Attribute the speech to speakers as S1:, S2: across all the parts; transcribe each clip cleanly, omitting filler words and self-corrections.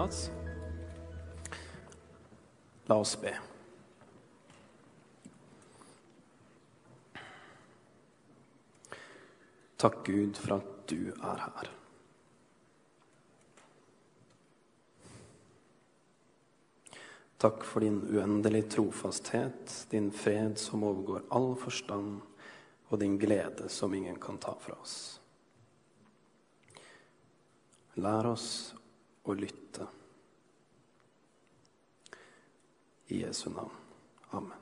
S1: plass. La oss be. Takk Gud for at du her. Takk for din uendelige trofasthet, din fred som overgår all forstand, og din glede som ingen kan ta fra oss. Lær oss å lytte. I Jesu navn. Amen.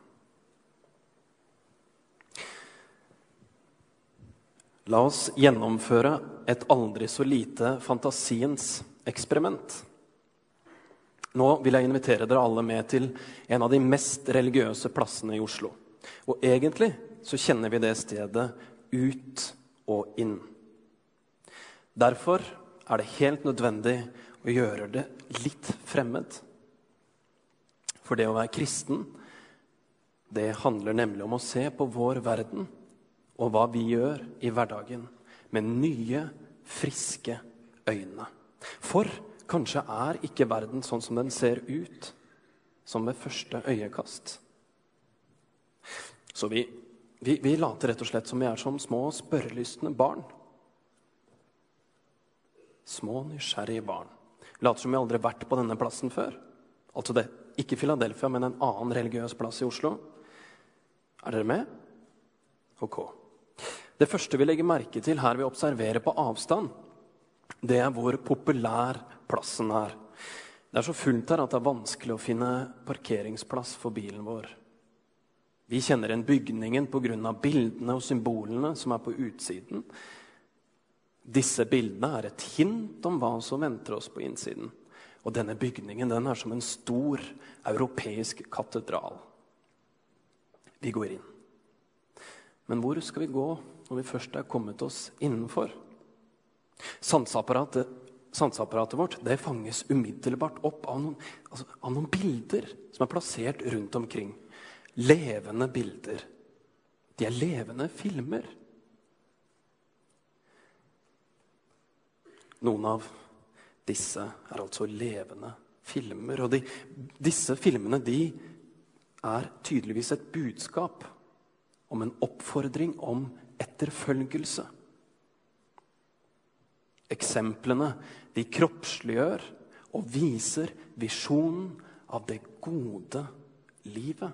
S1: La oss gjennomføre et aldri så lite fantasiens eksperiment. Nå vil jeg invitere dere alle med til en av de mest religiøse plassene i Oslo. Og egentlig så kjenner vi det stedet ut og inn. Derfor er det helt nødvendig å gjøre det litt fremmed. For det å være kristen, det handler nemlig om å se på vår verden og hva vi gjør i hverdagen med nye, friske øyne. For kanskje er ikke verden sånn som den ser ut, som ved første øyekast. Så vi later rett og slett som vi er som små spørrelystne barn. Små, nysgjerrige barn. Later som vi aldri har vært på denne plassen før. Altså det, ikke Philadelphia, men en annen religiøs plass i Oslo. Er dere med? Ok. Det første vi legger merke til her vi observerer på avstand, det er hvor populær plassen er. Det er så fullt her at det er vanskelig å finne parkeringsplass for bilen vår. Vi kjenner igjen bygningen på grunn av bildene og symbolene som er på utsiden. Disse bildene er et hint om hva som venter oss på innsiden. Og denne bygningen, den er som en stor europeisk katedral. Vi går inn. Men hvor skal vi gå når vi først er kommet oss innenfor? Sanseapparatet vårt, det fanges umiddelbart opp av noen bilder som er plassert rundt omkring. Levende bilder. De er levende filmer. Noen av disse er altså levende filmer, og disse filmene de er tydeligvis et budskap om en oppfordring om etterfølgelse. Eksemplene de kroppsliggjør og viser visjonen av det gode livet.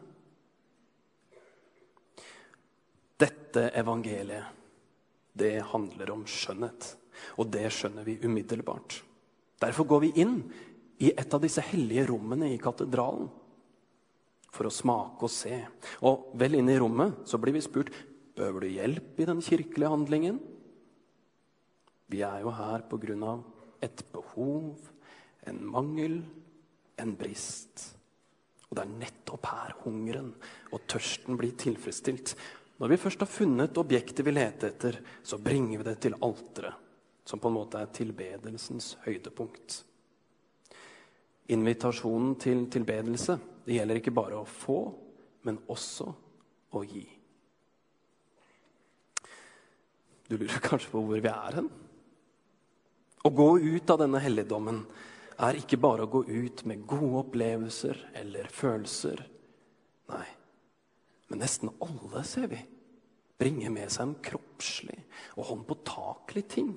S1: Dette evangeliet, det handler om skjønnhet. Og det skjønner vi umiddelbart. Derfor går vi inn i et av disse hellige rommene i katedralen for å smake og se. Og vel inne i rommet så blir vi spurt, behøver du hjelp i den kirkelige handlingen? Vi er jo her på grunn av et behov, en mangel, en brist. Og det er nettopp her hungeren og tørsten blir tilfredsstilt. Når vi først har funnet objektet vi leter etter, så bringer vi det til alteret, som på en måte er tilbedelsens høydepunkt. Invitasjonen til tilbedelse, det gjelder ikke bare å få, men også å gi. Du lurer kanskje på hvor vi er hen? Å gå ut av denne helligdommen er ikke bare å gå ut med gode opplevelser eller følelser. Nei, men nesten alle, ser vi, bringer med seg en kroppslig og håndpåtakelig ting.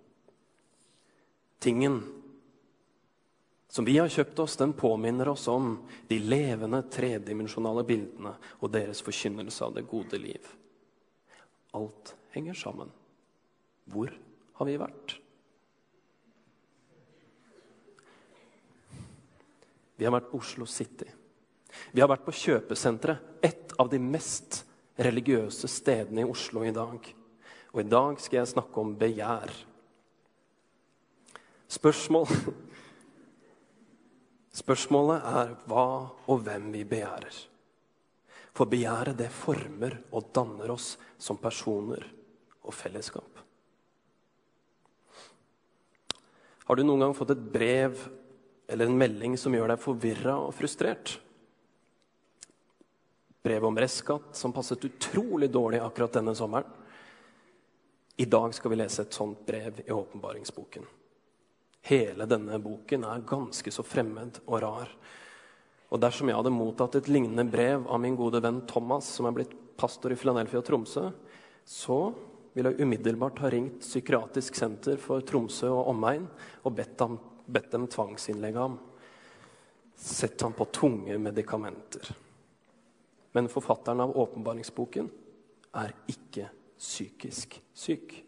S1: Tingen som vi har kjøpt oss, den påminner oss om de levende tredimensjonale bildene og deres forkynnelse av det gode liv. Alt henger sammen. Hvor har vi vært? Vi har vært på Oslo City. Vi har vært på kjøpesenteret, et av de mest religiøse stedene i Oslo i dag. Og i dag skal jeg snakke om begjær. Spørsmålet er hva og hvem vi begjærer. For begjæret det former og danner oss som personer og fellesskap. Har du noen gang fått et brev eller en melding som gjør deg forvirret og frustrert? Brev om restskatt som passet utrolig dårlig akkurat denne sommeren. I dag skal vi lese et sånt brev i åpenbaringsboken. Hele denne boken ganske så fremmed og rar. Og dersom jeg hadde mottatt et lignende brev av min gode venn Thomas, som blitt pastor i Philadelphia og Tromsø, så ville jeg umiddelbart ha ringt Psykiatrisk senter for Tromsø og omegn og bedt dem tvangsinnlegge ham. Sett ham på tunge medikamenter. Men forfatteren av åpenbaringsboken ikke psykisk syk.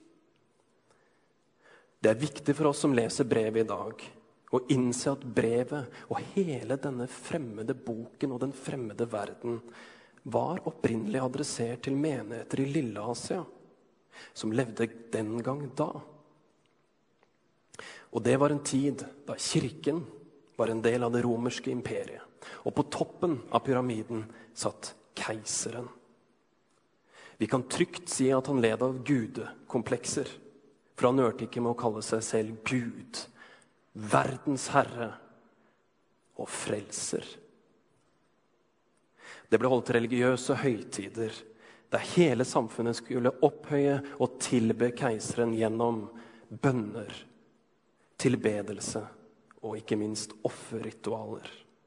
S1: Det viktig for oss som leser brevet i dag, å innse at brevet og hele denne fremmede boken og den fremmede verden var opprinnelig adressert til menigheter i Lille Asia, som levde den gang da. Og det var en tid da kirken var en del av det romerske imperiet, og på toppen av pyramiden satt keiseren. Vi kan trygt si at han led av gudekomplekser, for han hørte ikke med å kalle seg selv Gud, verdens herre og frelser. Det ble holdt religiøse høytider, der hele samfunnet skulle opphøye og tilbe keiseren gjennom bønner, tilbedelse og ikke minst offerritualer.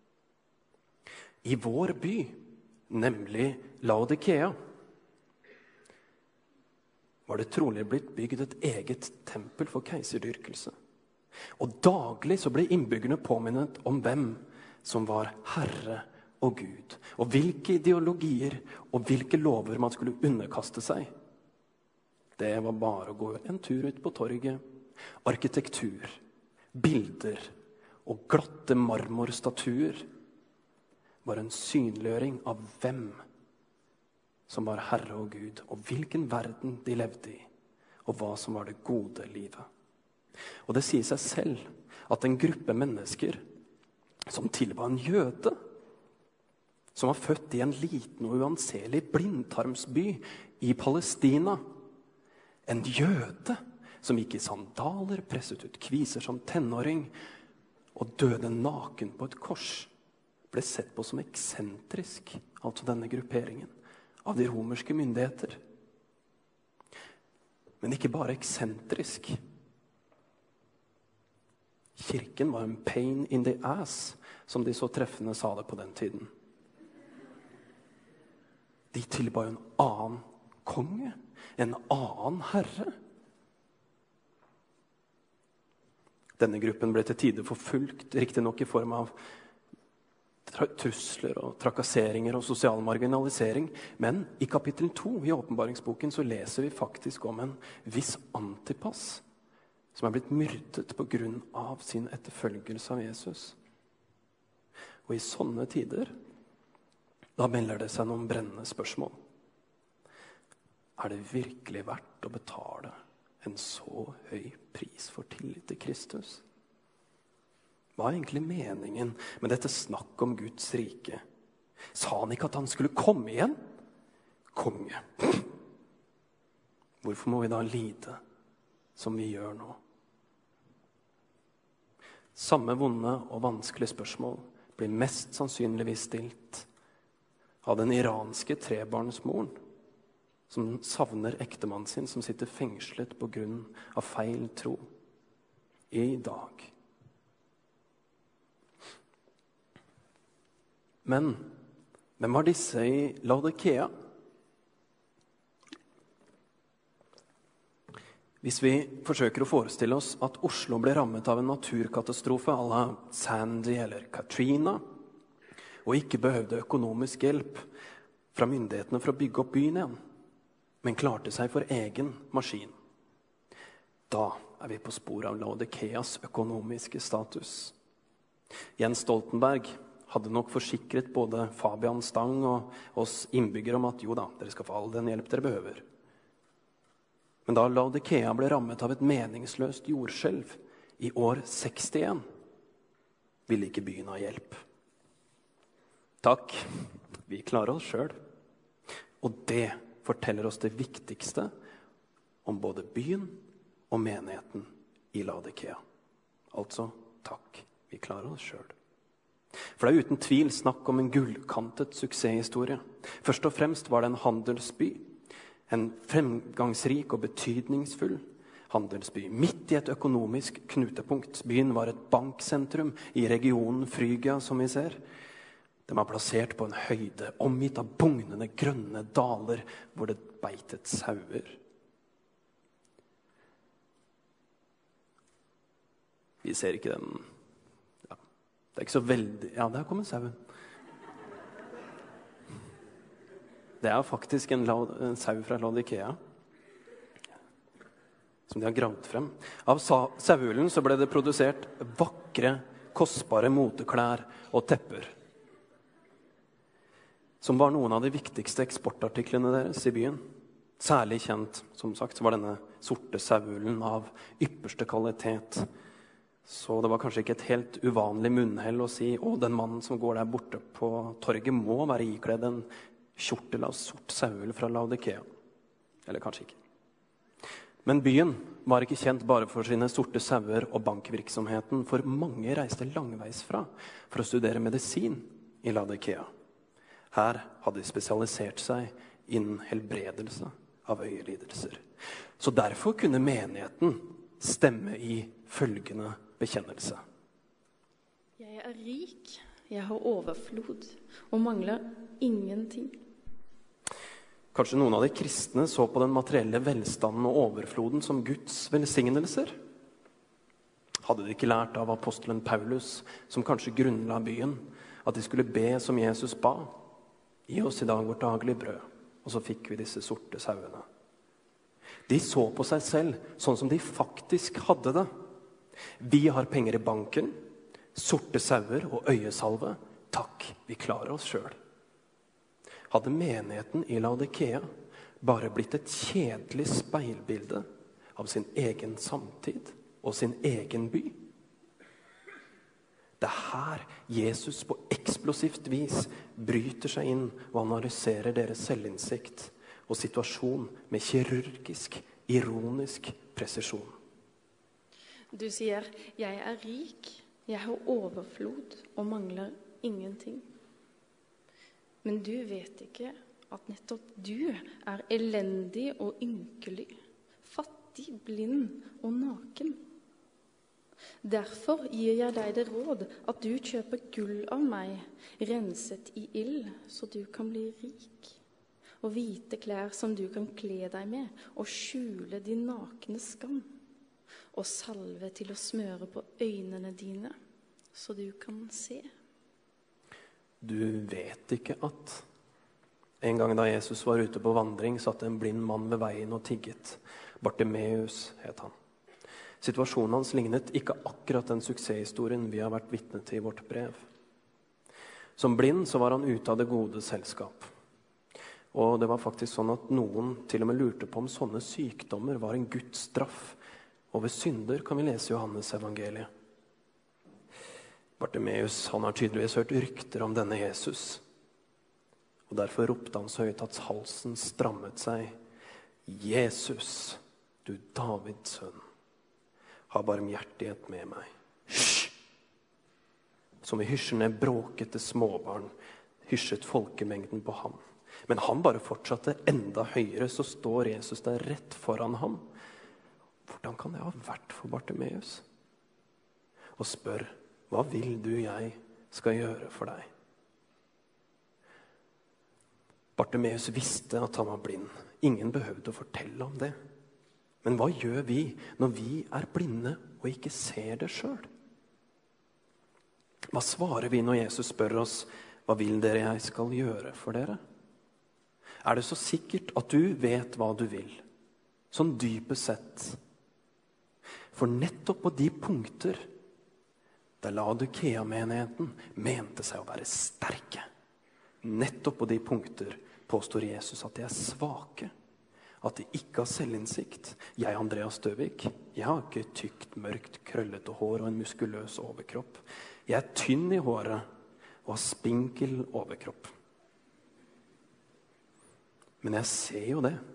S1: I vår by, nemlig Laodikea, var det trolig blitt bygd et eget tempel for keiserdyrkelse. Og daglig så ble innbyggerne påminnet om hvem som var Herre og Gud, og hvilke ideologier og hvilke lover man skulle underkaste seg. Det var bare å gå en tur ut på torget. Arkitektur, bilder og glatte marmorstatuer var en synliggjøring av hvem som var Herre og Gud, og hvilken verden de levde i, og hva som var det gode livet. Og det sier seg selv at en gruppe mennesker som tilba en jøde, som var født i en liten og uanselig blindtarmsby i Palestina, en jøde som gikk i sandaler, presset ut kviser som tenåring, og døde naken på et kors, ble sett på som eksentrisk, altså denne grupperingen, av de romerske myndigheter. Men ikke bare eksentrisk. Kirken var en pain in the ass, som de så treffende sa det på den tiden. De tilba en annen konge, en annen herre. Denne gruppen ble til tider forfulgt, riktig nok i form av trusler og trakasseringer og sosial marginalisering. Men i kapittel 2 i åpenbaringsboken så leser vi faktisk om en viss Antipas som blitt myrdet på grunn av sin etterfølgelse av Jesus. Og i sånne tider, da melder det seg noen brennende spørsmål. Det virkelig verdt å betale en så høy pris for tillit til Kristus? Hva egentlig meningen med dette snakk om Guds rike? Sa han ikke at han skulle komme igjen? Konge. Hvorfor må vi da lide som vi gjør nå? Samme vonde og vanskelige spørsmål blir mest sannsynligvis stilt av den iranske trebarnsmoren som savner ektemannen sin, som sitter fengslet på grunn av feil tro i dag. Men hvem var disse i Laodikea? Hvis vi forsøker å forestille oss at Oslo ble rammet av en naturkatastrofe à la Sandy eller Katrina, og ikke behøvde økonomisk hjelp fra myndighetene for å bygge opp byen igjen, men klarte seg for egen maskin, da vi på spor av Laodikeas økonomiske status. Jens Stoltenberg hadde nok forsikret både Fabian Stang og oss innbyggere om at jo da, dere skal få all den hjelp dere behøver. Men da Laodikea ble rammet av et meningsløst jordskjelv i år 61, ville ikke byen ha hjelp. Takk, vi klarer oss selv. Og det forteller oss det viktigste om både byen og menigheten i Laodikea. Altså, takk, vi klarer oss selv. For det uten tvil snakk om en gullkantet suksesshistorie. Først og fremst var det en handelsby, en fremgangsrik og betydningsfull handelsby, midt i et økonomisk knutepunkt. Byen var et banksentrum i regionen Frygia, som vi ser. Den var plassert på en høyde, omgitt av bugnende grønne daler, hvor det beitet sauer. Vi ser ikke den. Ja, det er ikke så veldig. Ja, der kommer sauen. Det er faktisk en sau fra Laodikea, som de har gravd frem. Av sauulen så ble det produsert vakre, kostbare moteklær og tepper, som var noen av de viktigste eksportartiklene deres i byen. Særlig kjent, som sagt, var denne sorte sauulen av ypperste kvalitet. Så det var kanskje ikke et helt uvanlig munnhell å si, å, den mannen som går der borte på torget må være ikledd en kjortel av sort sauul fra Laodikea. Eller kanskje ikke. Men byen var ikke kjent bare for sine sorte sauer og bankvirksomheten, for mange reiste langveis fra for å studere medisin i Laodikea. Her hadde de spesialisert seg innen helbredelse av øyelidelser. Så derfor kunne menigheten stemme i følgende bekjennelse.
S2: Jeg er rik, jeg har overflod og mangler ingenting.
S1: Kanskje noen av de kristne så på den materielle velstanden og overfloden som Guds velsignelser? Hadde de ikke lært av apostelen Paulus, som kanskje grunnla byen, at de skulle be som Jesus ba? Gi oss i dag vårt daglige brød. Og så fikk vi disse sorte sauene. De så på seg selv sånn som de faktisk hadde det. Vi har penger i banken, sorte sauer og øyesalve. Takk, vi klarer oss selv. Hadde menigheten i Laodikea bare blitt et kjedelig speilbilde av sin egen samtid og sin egen by? Det er her Jesus på eksplosivt vis bryter seg inn og analyserer deres selvinnsikt og situasjon med kirurgisk, ironisk presisjon.
S2: Du sier, jeg er rik, jeg har overflod og mangler ingenting. Men du vet ikke at nettopp du er elendig og ynkelig, fattig, blind og naken. Derfor gir jeg deg det råd at du kjøper gull av meg, renset i ild, så du kan bli rik, og hvite klær som du kan kle deg med, og skjule din nakne skam, og salve til å smøre på øynene dine, så du kan se.
S1: Du vet ikke at en gang da Jesus var ute på vandring, satt en blind mann ved veien og tigget. Bartimeus het han. Situasjonen hans lignet ikke akkurat den suksesshistorien vi har vært vitne til i vårt brev. Som blind så var han ute av det gode selskap. Og det var faktisk sånn at noen til og med lurte på om sånne sykdommer var en Guds straff. Og ved synder kan vi lese Johannes evangeliet. Bartimeus, han har tydeligvis hørt rykter om denne Jesus. Og derfor ropte han så høyt at halsen strammet seg. Jesus, du Davids sønn. Ha barmhjertighet med meg. Hysj! Som vi hysjer ned bråkete småbarn, hysjet folkemengden på ham. Men han bare fortsatte enda høyere, så står Jesus der rett foran ham. Hvordan kan det ha vært for Bartimeus? Og spør, hva vil du jeg skal gjøre for deg? Bartimeus visste at han var blind. Ingen behøvde å fortelle om det. Men hva gjør vi når vi er blinde og ikke ser det selv? Hva svarer vi når Jesus spør oss, hva vil dere jeg skal gjøre for dere? Er det så sikkert at du vet hva du vil? Sånn dypest sett. For nettopp på de punkter der Laodikea-menigheten mente seg å være sterke, nettopp på de punkter påstår Jesus at de er svake. At de ikke har selvinnsikt. Jeg, Andreas Støvik, jeg har ikke tykt, mørkt, krøllete hår og en muskuløs overkropp. Jeg er tynn i håret og har spinkel overkropp. Men jeg ser jo det.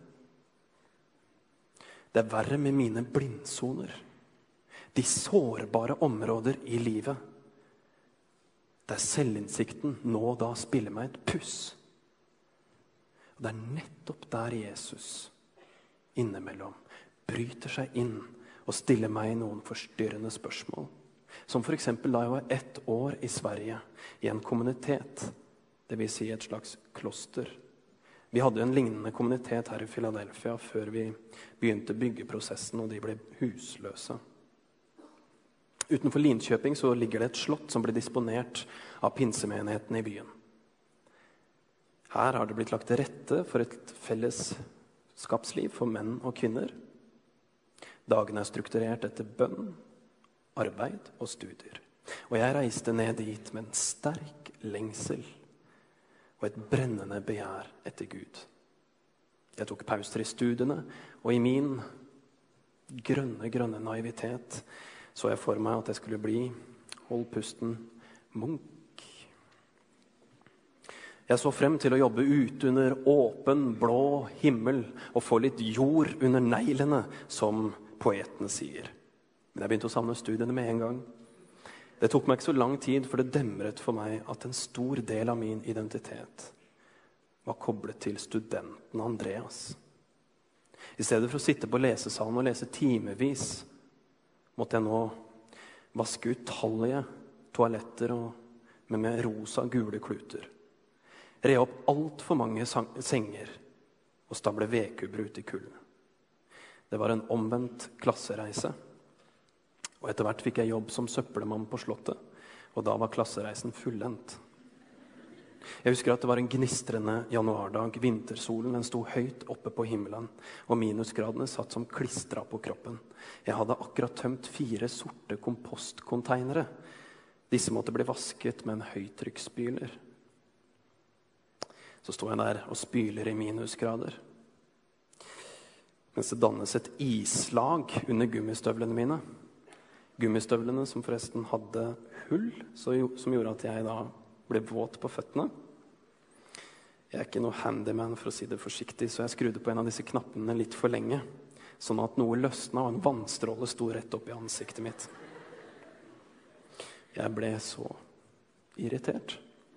S1: Det er verre med mine blindsoner. De sårbare områder i livet. Der selvinnsikten nå da spiller meg et puss. Og det er nettopp der Jesus innimellom bryter seg inn og stiller meg noen forstyrrende spørsmål. Som for eksempel da jeg var 1 år i Sverige, i en kommunitet, det vil si et slags kloster. Vi hadde en lignende kommunitet her i Philadelphia før vi begynte byggeprosessen, og de ble husløse. Utenfor Linköping så ligger det et slott som ble disponert av pinsemenigheten i byen. Her har det blitt lagt til rette for et fellesskapsliv for menn og kvinner. Dagene er strukturert etter bønn, arbeid og studier. Og jeg reiste ned dit med en sterk lengsel og et brennende begjær etter Gud. Jeg tok pauser i studiene, og i min grønne naivitet så jeg for meg at jeg skulle bli, hold pusten, munk. Jeg så frem til å jobbe ute under åpen, blå himmel og få litt jord under neglene, som poetene sier. Men jeg begynte å savne studiene med en gang. Det tok meg ikke så lang tid, for det demret for meg at en stor del av min identitet var koblet til studenten Andreas. I stedet for å sitte på lesesalen og lese timevis, måtte jeg nå vaske utallige toaletter med rosa gule kluter. Re opp alt for mange senger og stable vedkubber ut i kulden. Det var en omvendt klassereise. Og etter hvert fikk jeg jobb som søppelmann på slottet, og da var klassereisen fullendt. Jeg husker at det var en gnistrende januardag. Vintersolen den sto høyt oppe på himmelen, og minusgradene satt som klistret på kroppen. Jeg hadde akkurat tømt 4 sorte kompostkonteinere. Disse måtte bli vasket med en høytrykksspyler. Så sto jeg der og spyler i minusgrader, mens det dannes et islag under gummistøvlene mine. Gummistøvlene som forresten hadde hull, som gjorde at jeg da ble våt på føttene. Jeg er ikke noe handyman, for å si det forsiktig, så jeg skrudde på en av disse knappene litt for lenge, sånn at noe løsna og en vannstråle sto rett opp i ansiktet mitt. Jeg ble så irritert.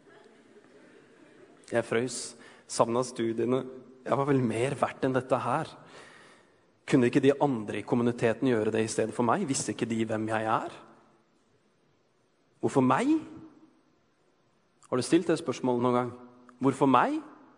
S1: Jeg frøs, savnet studiene. Jeg var vel mer verdt enn dette her. Kunne ikke de andre i kommuniteten gjøre det i stedet for meg? Visste ikke de hvem jeg er? Hvorfor meg? Har du stilt det spørsmålet noen gang? Hvorfor meg?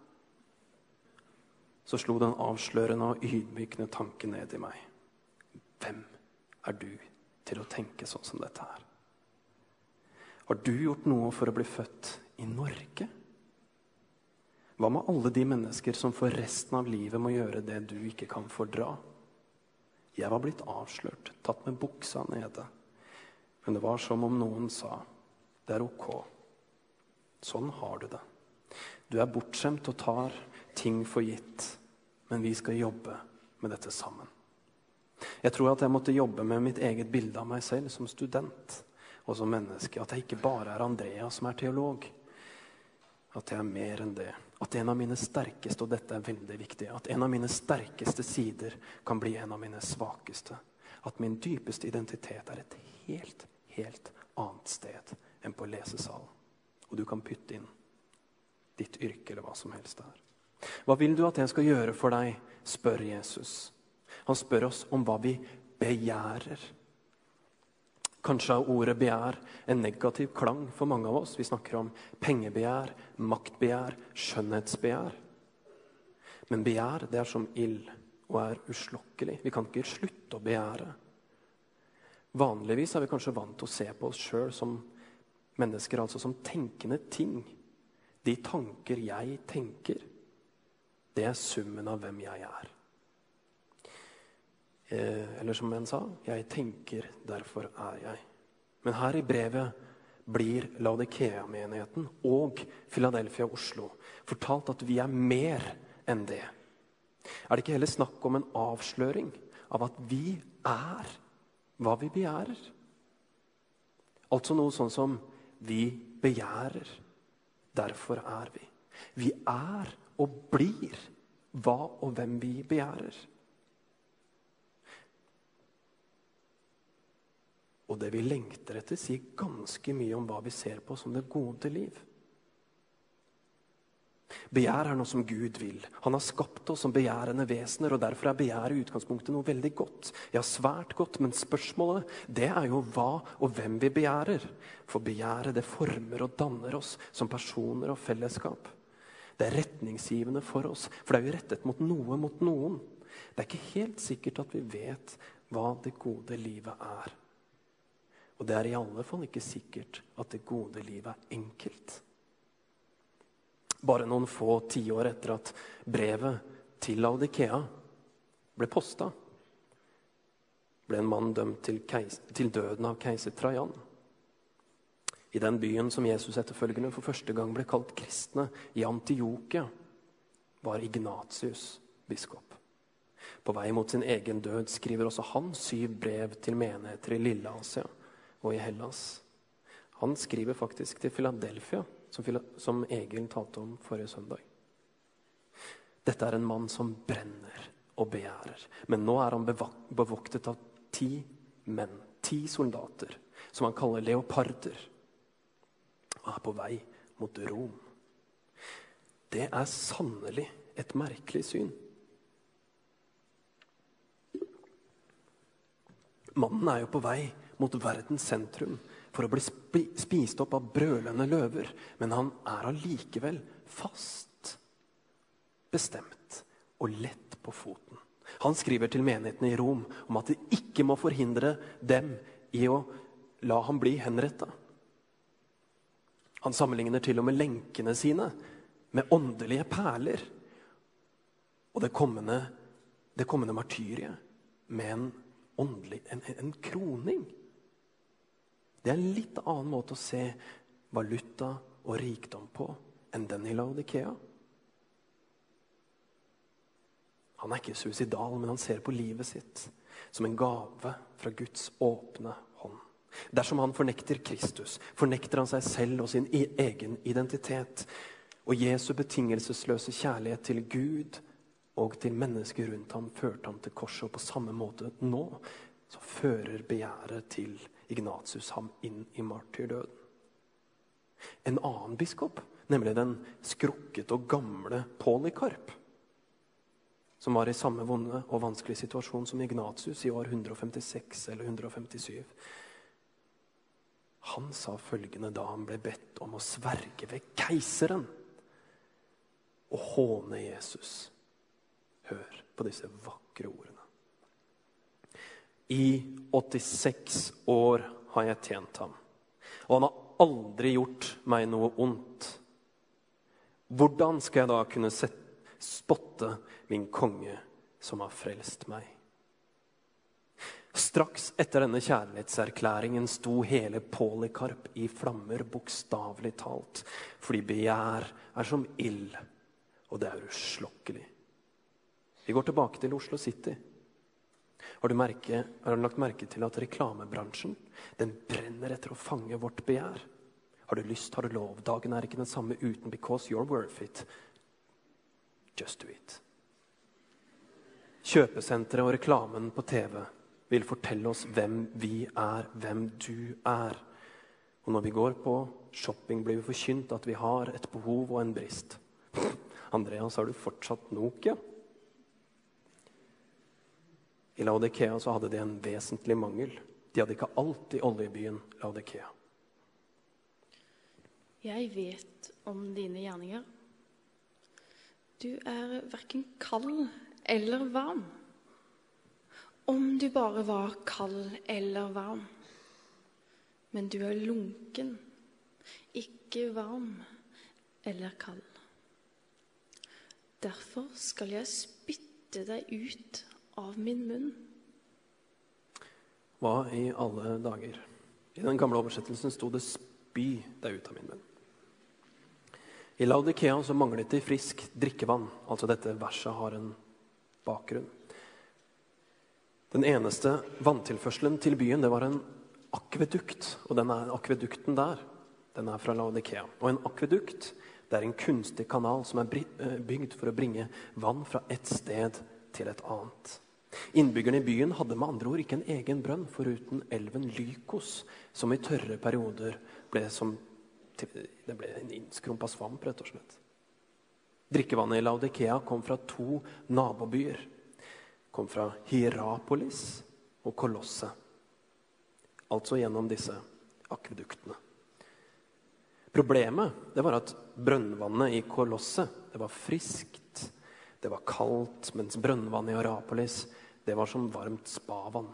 S1: Så slo den avslørende og ydmykende tanken ned i meg. Hvem er du til å tenke sånn som dette her? Har du gjort noe for å bli født i Norge? Hva med alle de mennesker som for resten av livet må gjøre det du ikke kan fordra? Jeg var blitt avslørt, tatt med buksa nede. Men det var som om noen sa, det er ok. Sånn har du det. Du er bortskjemt og tar ting for gitt, men vi skal jobbe med dette sammen. Jeg tror at jeg måtte jobbe med mitt eget bilde av meg selv som student og som menneske. At jeg ikke bare er Andrea som er teolog. At jeg er mer enn det. At en av mine sterkeste, og dette er veldig viktig, at en av mine sterkeste sider kan bli en av mine svakeste. At min dypeste identitet er et helt annet sted enn på lesesalen. Og du kan pytte inn ditt yrke eller hva som helst der. Hva vil du at jeg skal gjøre for deg, spør Jesus. Han spør oss om hva vi begjærer. Kanskje har ordet begjær en negativ klang for mange av oss. Vi snakker om pengebegjær, maktbegjær, skjønnhetsbegjær. Men begjær, det er som ild og er uslokkelig. Vi kan ikke slutte å begjære. Vanligvis er vi kanskje vant til å se på oss selv som mennesker, altså som tenkende ting. De tanker jeg tenker, det er summen av hvem jeg er. Eller som en sa, jeg tenker, derfor er jeg. Men her i brevet blir Laodikea-menigheten og Philadelphia Oslo fortalt at vi er mer enn det. Er det ikke heller snakk om en avsløring av at vi er hva vi begjærer? Altså noe sånn som vi begjærer, derfor er vi. Vi er og blir hva og hvem vi begjærer. Og det vi lengter etter sier ganske mye om hva vi ser på som det gode liv. Begjær er noe som Gud vil. Han har skapt oss som begjærende vesener, og derfor er begjær i utgangspunktet noe veldig godt. Ja, svært godt, men spørsmålet, det er jo hva og hvem vi begjærer. For begjæret, det former og danner oss som personer og fellesskap. Det er retningsgivende for oss, for det er jo rettet mot noen. Det er ikke helt sikkert at vi vet hva det gode livet er. Og det er i alle fall ikke sikkert at det gode livet er enkelt. Bare noen få tiår etter at brevet til Laodikea ble postet, ble en mann dømt til døden av keiser Trajan. I den byen som Jesus etterfølgende for første gang ble kalt kristne, i Antiokia, var Ignatius biskop. På vei mot sin egen død skriver også han 7 brev til menigheter i Lille-Asia og i Hellas. Han skriver faktisk til Philadelphia, som Egil talte om forrige søndag. Dette er en mann som brenner og begjærer. Men nå er han bevoktet av 10 menn, 10 soldater, som han kaller leoparder, og er på vei mot Rom. Det er sannelig et merkelig syn. Mannen er jo på vei mot verdens sentrum for å bli spist opp av brølende løver, men han er allikevel fast, bestemt og lett på foten. Han skriver til menigheten i Rom om at det ikke må forhindre dem i å la ham bli henrettet. Han sammenligner til og med lenkene sine med åndelige perler, og det kommende martyriet med en kroning. Det er en litt annen måte å se valuta og rikdom på enn den i Laodikea. Han er ikke suicidal, men han ser på livet sitt som en gave fra Guds åpne hånd. Dersom han fornekter Kristus, fornekter han seg selv og sin egen identitet. Og Jesu betingelsesløse kjærlighet til Gud og til mennesker rundt ham førte ham til korset, og på samme måte nå så fører begjæret til Ignatius ham inn i martyrdøden. En annen biskop, nemlig den skrukket og gamle Polycarp, som var i samme vonde og vanskelige situasjon som Ignatius i år 156 eller 157. Han sa følgende da han ble bedt om å sverge ved keiseren og håne Jesus. Hør på disse vakre ordene. I 86 år har jeg tjent ham, og han har aldri gjort meg noe ondt. Hvordan skal jeg da kunne spotte min konge som har frelst meg? Straks etter denne kjærlighetserklæringen sto hele Polycarp i flammer, bokstavelig talt, fordi begjær er som ild, og det er uslokkelig. Vi går tilbake til Oslo City. Har du lagt merke til at reklamebransjen, den brenner etter å fange vårt begjær? Har du lyst, har du lov. Dagen er ikke den samme uten because you're worth it. Just do it. Kjøpesenteret og reklamen på TV vil fortelle oss hvem vi er, hvem du er. Og når vi går på shopping, blir vi forkynt at vi har et behov og en brist. Andreas, har du fortsatt Nokia? I Laodikea så hadde de en vesentlig mangel. De hadde ikke alt i oljebyen Laodikea.
S2: Jeg vet om dine gjerninger. Du er hverken kald eller varm. Om du bare var kald eller varm. Men du er lunken, ikke varm eller kald. Derfor skal jeg spytte deg ut av min munn.
S1: Hva i alle dager? I den gamle oversettelsen sto det spy deg ut av min munn. I Laodikea så manglet de frisk drikkevann. Altså dette verset har en bakgrunn. Den eneste vanntilførselen til byen, det var en akvedukt. Og akvedukten der, den er fra Laodikea. Og en akvedukt, det er en kunstig kanal som er bygd for å bringe vann fra et sted til et annet. Innbyggerne i byen hadde med andre ord ikke en egen brønn foruten elven Lykos, som i tørre perioder ble en innskrumpa svamp, rett og slett. Drikkevannet i Laodikea kom fra 2 nabobyer. Kom fra Hierapolis og Kolosse. Altså gjennom disse akveduktene. Problemet, det var at brønnvannet i Kolosse, det var friskt, det var kaldt, mens brønnvannet i Hierapolis, det var som varmt spavann.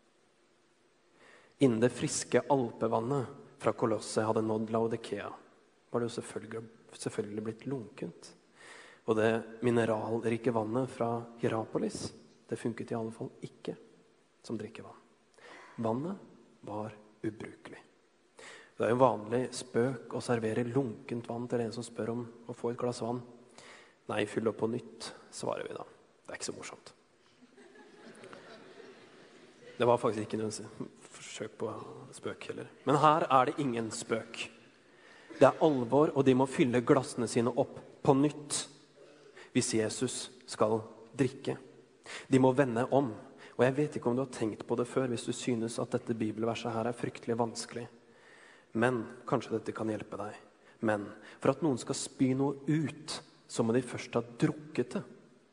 S1: Innen det friske alpevannet fra Kolosse hadde nådd Laodikea, var det jo selvfølgelig blitt lunkent. Og det mineralrike vannet fra Hierapolis, det funket i alle fall ikke som drikkevann. Vannet var ubrukelig. Det er jo vanlig spøk å servere lunkent vann til en som spør om å få et glass vann. Nei, fyll opp på nytt, svarer vi da. Det er ikke så morsomt. Det var faktisk ikke noe forsøk på spøk heller. Men her er det ingen spøk. Det er alvor, og de må fylle glassene sine opp på nytt hvis Jesus skal drikke. De må vende om. Og jeg vet ikke om du har tenkt på det før hvis du synes at dette bibelverset her er fryktelig vanskelig. Men kanskje dette kan hjelpe deg. Men for at noen skal spy noe ut, så må de først ha drukket det.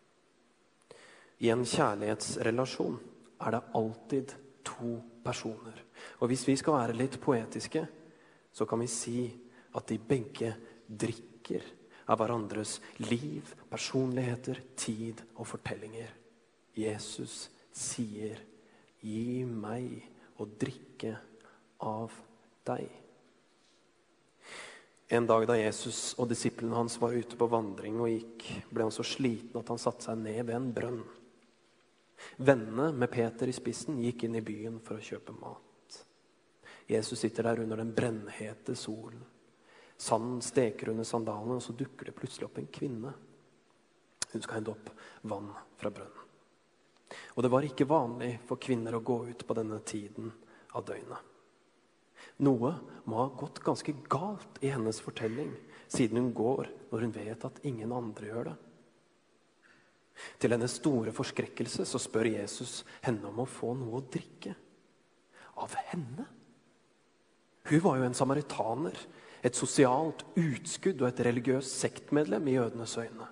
S1: I en kjærlighetsrelasjon er det alltid 2 personer. Og hvis vi skal være litt poetiske, så kan vi si at de begge drikker av hverandres liv, personligheter, tid og fortellinger. Jesus sier, gi meg å drikke av deg. En dag da Jesus og disiplene hans var ute på vandring og gikk, ble han så sliten at han satte seg ned ved en brønn. Vennene med Peter i spissen gikk inn i byen for å kjøpe mat. Jesus sitter der under den brennhete solen. Sanden steker under sandalene, og så dukker det plutselig opp en kvinne. Hun skal hente opp vann fra brønnen. Og det var ikke vanlig for kvinner å gå ut på denne tiden av døgnet. Noe må ha gått ganske galt i hennes fortelling, siden hun går når hun vet at ingen andre gjør det. Til hennes store forskrekkelse så spør Jesus henne om å få noe å drikke. Av henne? Hun var jo en samaritaner, et sosialt utskudd og et religiøst sektmedlem i jødenes øyne.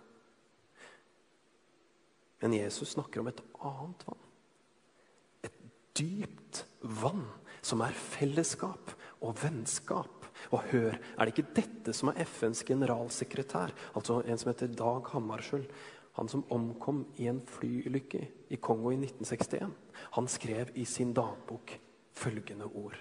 S1: Men Jesus snakker om et annet vann. Et dypt vann som er fellesskap og vennskap. Og hør, er det ikke dette som er FNs generalsekretær, altså en som heter Dag Hammarskjöld, han som omkom i en flyulykke i Kongo i 1961. Han skrev i sin dagbok følgende ord.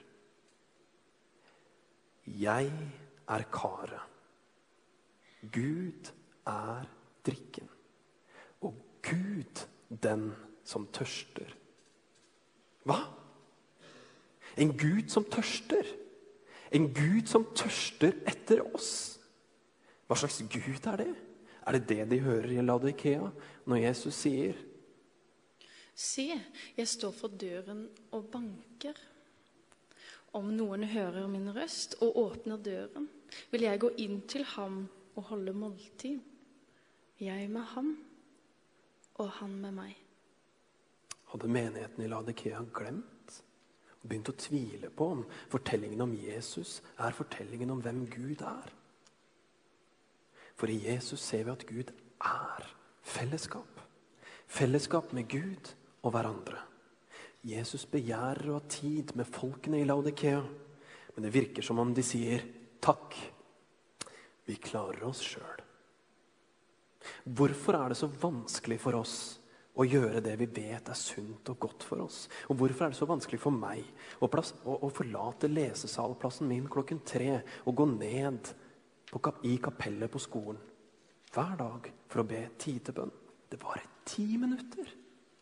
S1: Jeg er karet. Gud er drikken. Og Gud den som tørster. Hva? En Gud som tørster? En Gud som tørster etter oss? Hva slags Gud er det? Er det det de hører i Laodikea når Jesus sier?
S2: Se, jeg står for døren og banker. Om noen hører min røst og åpner døren, vil jeg gå inn til ham og holde måltid. Jeg med ham, og han med meg.
S1: Hadde menigheten i Laodikea glemt og begynt å tvile på om fortellingen om Jesus er fortellingen om hvem Gud er? For i Jesus ser vi at Gud er fellesskap. Fellesskap med Gud og hverandre. Jesus begjærer å ha tid med folkene i Laodikea, men det virker som om de sier takk, vi klarer oss selv. Hvorfor er det så vanskelig for oss å gjøre det vi vet er sunt og godt for oss? Og hvorfor er det så vanskelig for meg å forlate lesesalplassen min 3:00 og gå ned i kapellet på skolen hver dag for å be tidebønn? Det varer 10 minutter.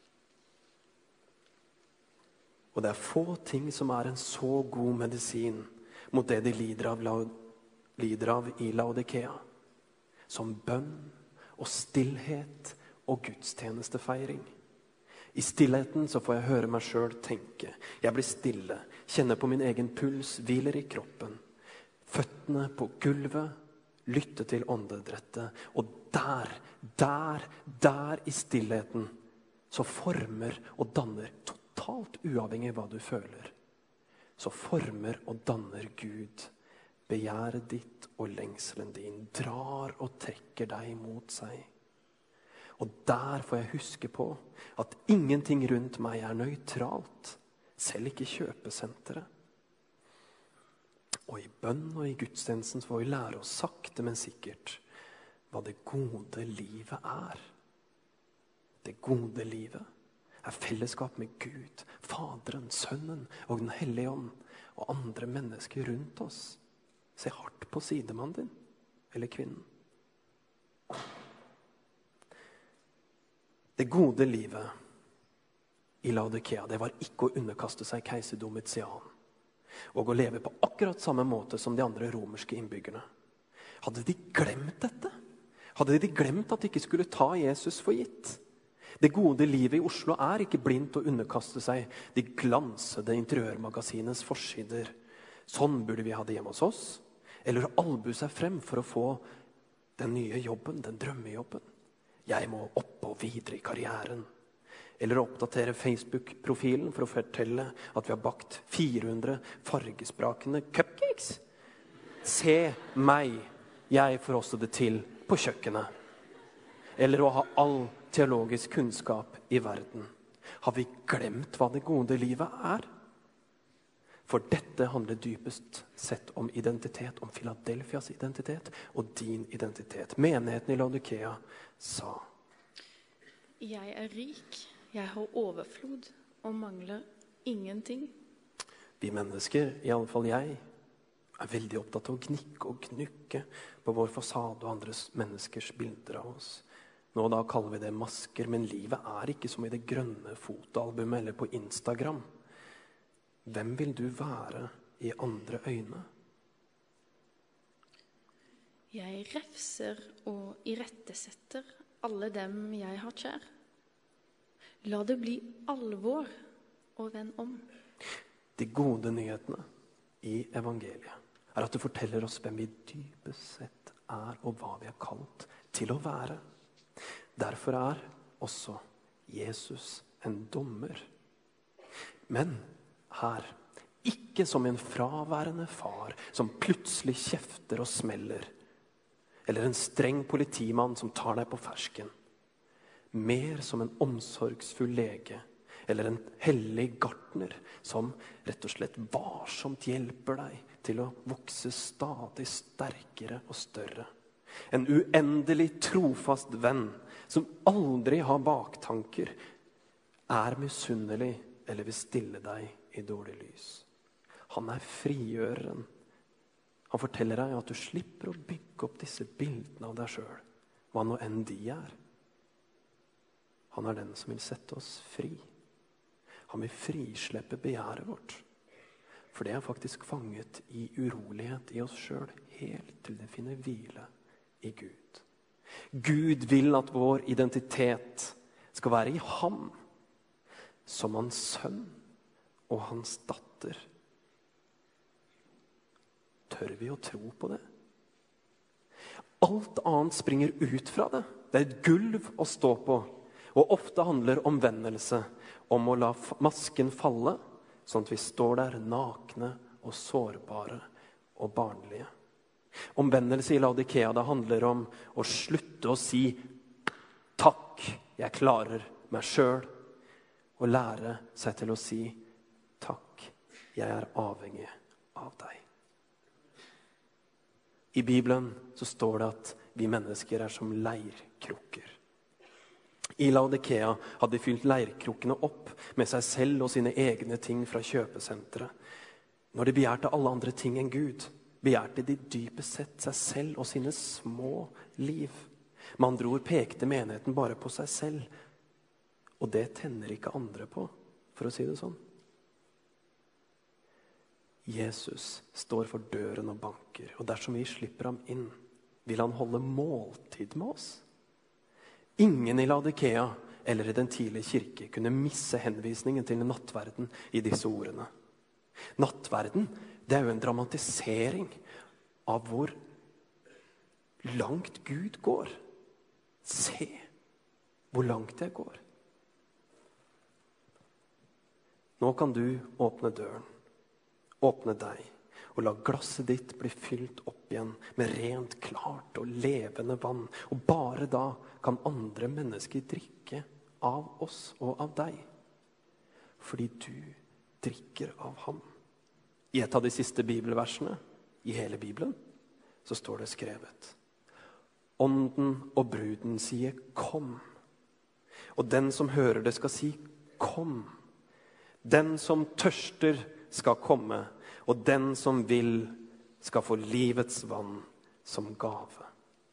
S1: Og det er få ting som er en så god medisin mot det de lider av i Laodikea, som bønn og stillhet og gudstjenestefeiring. I stillheten så får jeg høre meg selv tenke. Jeg blir stille, kjenner på min egen puls, hviler i kroppen. Føttene på gulvet, lytte til åndedrettet. Og der i stillheten så former og danner totalt uavhengig av hva du føler. Så former og danner Gud begjæret ditt og lengselen din drar og trekker deg mot seg. Og der får jeg huske på at ingenting rundt meg er nøytralt, selv ikke kjøpesenteret. Og i bønn og i gudstjenesten får vi lære oss sakte, men sikkert hva det gode livet er. Det gode livet er fellesskap med Gud, Faderen, Sønnen og Den Hellige Ånd og andre mennesker rundt oss. Se hardt på sidemannen din, eller kvinnen. Det gode livet i Laodikea, det var ikke å underkaste seg keiser Domitian og å leve på akkurat samme måte som de andre romerske innbyggerne. Hadde de glemt dette? Hadde de glemt at de ikke skulle ta Jesus for gitt? Det gode livet i Oslo er ikke blindt å underkaste seg de glansede interiørmagasinets forsider. Sånn burde vi ha det hjemme hos oss. Eller å albue seg frem for å få den nye jobben, den drømmejobben. Jeg må opp og videre i karrieren. Eller å oppdatere Facebook-profilen for å fortelle at vi har bakt 400 fargesprakende cupcakes. Se meg, jeg får også det til på kjøkkenet. Eller å ha all teologisk kunnskap i verden. Har vi glemt hva det gode livet er? For dette handler dypest sett om identitet, om Philadelphias identitet og din identitet. Menigheten i Laodikea sa:
S2: Jeg er rik, jeg har overflod og mangler ingenting.
S1: Vi mennesker, i alle fall jeg, er veldig opptatt av å gnikke og gnukke på vår fasade og andres menneskers bilder av oss. Nå da kaller vi det masker, men livet er ikke som i det grønne fotoalbumet eller på Instagram. Hvem vil du være i andre øyne?
S2: Jeg refser og irettesetter alle dem jeg har kjær. La det bli alvor og vend om.
S1: De gode nyhetene i evangeliet er at det forteller oss hvem vi dypest sett er og hva vi er kalt til å være. Derfor er også Jesus en dommer. Men her, ikke som en fraværende far som plutselig kjefter og smeller, eller en streng politimann som tar deg på fersken. Mer som en omsorgsfull lege, eller en hellig gartner som rett og slett varsomt hjelper deg til å vokse stadig sterkere og større. En uendelig trofast venn som aldri har baktanker, er misunnelig eller vil stille deg i dårlig lys. Han er frigjøreren. Han forteller deg at du slipper å bygge opp disse bildene av deg selv, hva nå enn de er. Han er den som vil sette oss fri. Han vil frislippe begjæret vårt. For det er faktisk fanget i urolighet i oss selv, helt til det finner hvile i Gud. Gud vil at vår identitet skal være i ham, som hans sønn og hans datter. Tør vi å tro på det? Alt annet springer ut fra det. Det er et gulv å stå på, og ofte handler omvendelse om å la masken falle, sånn at vi står der nakne og sårbare og barnlige. Omvendelse i Laodikea, det handler om å slutte å si takk, jeg klarer meg selv, og lære seg til å si takk, jeg er avhengig av deg. I Bibelen så står det at vi mennesker er som leirkrukker. I Laodikea hadde de fylt leirkrukkene opp med seg selv og sine egne ting fra kjøpesenteret. Når de begjærte alle andre ting enn Gud, begjærte de dypest sett seg selv og sine små liv. Med andre ord pekte menigheten bare på seg selv, og det tenner ikke andre på, for å si det sånn. Jesus står for døren og banker, og dersom vi slipper ham inn, vil han holde måltid med oss. Ingen i Laodikea eller i den tidlige kirke kunne misse henvisningen til nattverden i disse ordene. Nattverden, det er jo en dramatisering av hvor langt Gud går. Se hvor langt jeg går. Nå kan du åpne døren, åpne deg, og la glasset ditt bli fylt opp igjen med rent, klart og levende vann. Og bare da kan andre mennesker drikke av oss og av deg, fordi du drikker av ham. I et av de siste bibelversene i hele Bibelen så står det skrevet: Ånden og bruden sier kom. Og den som hører det skal si kom. Den som tørster skal komme, og den som vil skal få livets vann som gave.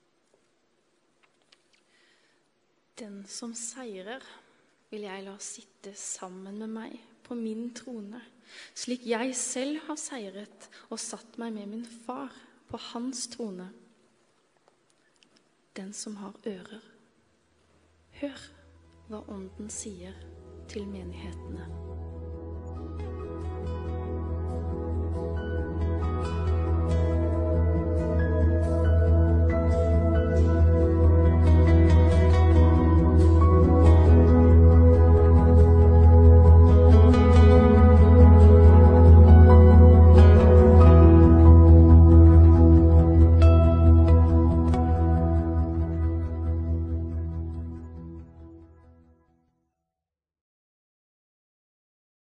S2: Den som seirer vil jeg la sitte sammen med meg på min trone, slik jeg selv har seiret og satt meg med min far på hans trone. Den som har ører, hør hva Ånden sier til menighetene.